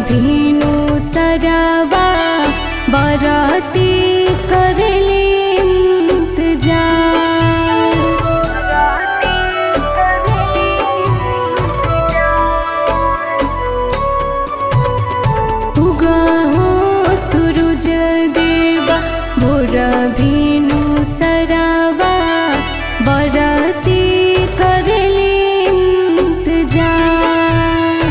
भीनु सरवा बरती करली इंतजार। उगहो सूरज देवा भोर भीनु सरवा बरती करली इंतजार।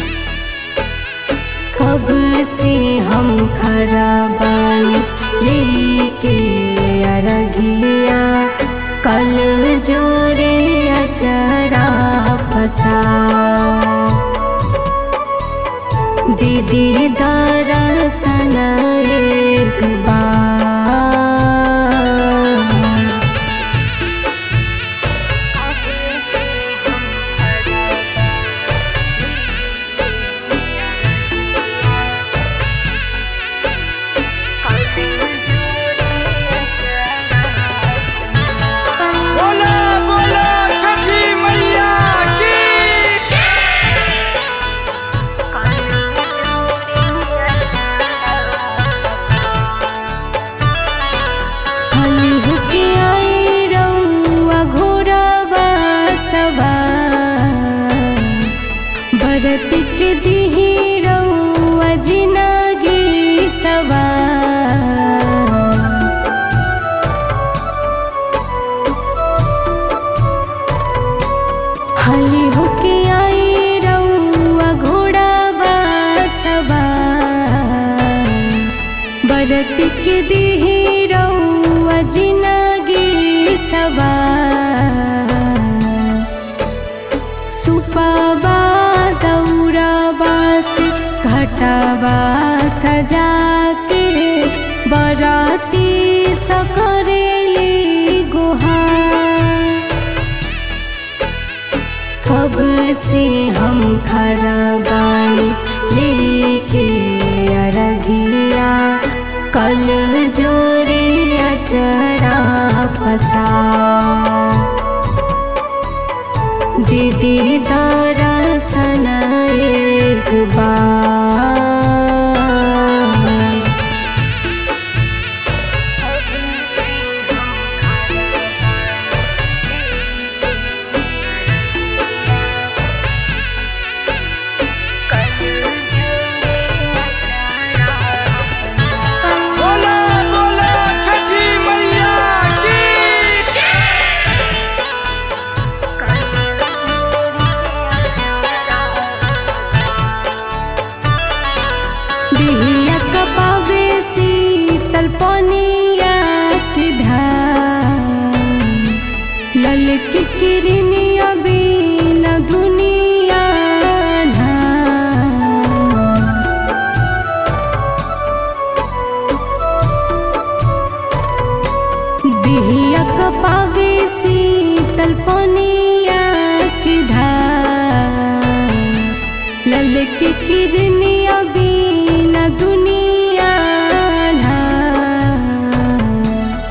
कब से हम खड़ा बानी लेके अरघिया, कल जोरे अचरा पसार। दीदी दर्शन एक बार। बोला बोला छठी मैया की हली होके आई रउआ घोरवा सवार। बरती के दिही रउआ जिनगी सवार। हली होके आई रउआ घोड़ावा सवार। बरती के दिही रउआ जिनगी सवार। सुपवा दौड़वा से घटवा सजा के बराती सकरेली गुहार। कब से हम खड़ा बानी लेके अरघिया, कल जोरे अचरा पसार। दीदी दर्शन एक बार। बोला बोला छठी मैया की दिहिया कपावे शीतल पनिया की धार। ललकी किरनिया बिना दुनिया अन्हार। दिहिया कपावे शीतल पनिया की धार। ललकी किरनिया बिना दुनिया अन्हार।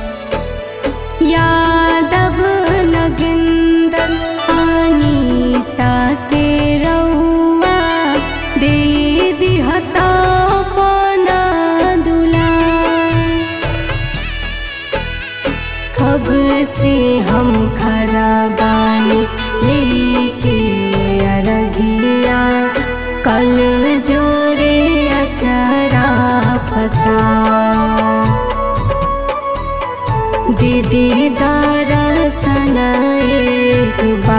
यादव नगेंदर आनी साके रउआ दे दिहता पना दुलार। कब से हम खड़ा बानी लेके अरघिया, कल जोरे अचरा पसार। दीदी दर्शन एक बार।